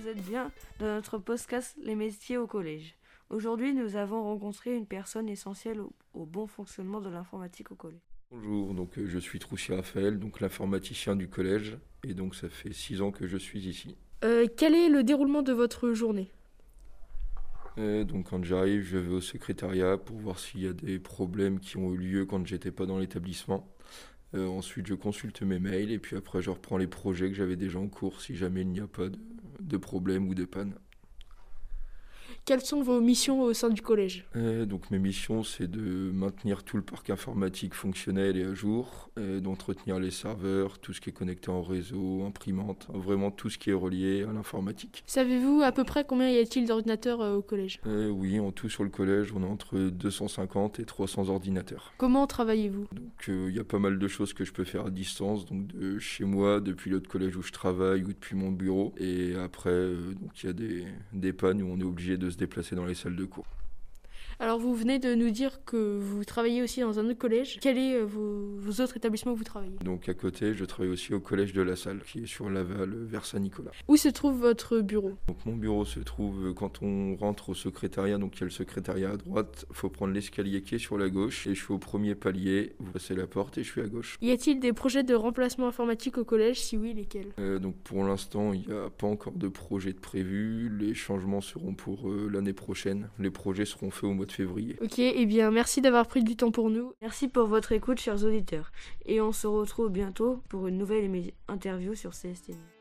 vous êtes bien dans notre podcast Les métiers au collège. Aujourd'hui, nous avons rencontré une personne essentielle au bon fonctionnement de l'informatique au collège. Bonjour, je suis Troussi Raphaël, l'informaticien du collège, et donc ça fait 6 ans que je suis ici. Quel est le déroulement de votre journée ? Quand j'arrive, je vais au secrétariat pour voir s'il y a des problèmes qui ont eu lieu quand j'étais pas dans l'établissement. Ensuite, je consulte mes mails et puis après, je reprends les projets que j'avais déjà en cours si jamais il n'y a pas de problème ou de panne. Quelles sont vos missions au sein du collège ? Mes missions, c'est de maintenir tout le parc informatique fonctionnel et à jour, d'entretenir les serveurs, tout ce qui est connecté en réseau, imprimante, vraiment tout ce qui est relié à l'informatique. Savez-vous à peu près combien y a-t-il d'ordinateurs au collège ? Oui, en tout sur le collège, on a entre 250 et 300 ordinateurs. Comment travaillez-vous ? Il y a pas mal de choses que je peux faire à distance, donc de chez moi, depuis l'autre collège où je travaille ou depuis mon bureau. Et après, il y a des pannes où on est obligé de se déplacer dans les salles de cours. Alors vous venez de nous dire que vous travaillez aussi dans un autre collège. Quels sont vos autres établissements où vous travaillez ? Donc à côté, je travaille aussi au collège de La Salle, qui est sur Laval, vers Saint-Nicolas. Où se trouve votre bureau ? Donc mon bureau se trouve quand on rentre au secrétariat, donc il y a le secrétariat à droite, il faut prendre l'escalier qui est sur la gauche, et je suis au premier palier, vous passez la porte et je suis à gauche. Y a-t-il des projets de remplacement informatique au collège ? Si oui, lesquels ? Pour l'instant, il n'y a pas encore de projet de prévu, les changements seront pour l'année prochaine, les projets seront faits au mois de février. Ok, bien merci d'avoir pris du temps pour nous. Merci pour votre écoute, chers auditeurs. Et on se retrouve bientôt pour une nouvelle interview sur CSTN.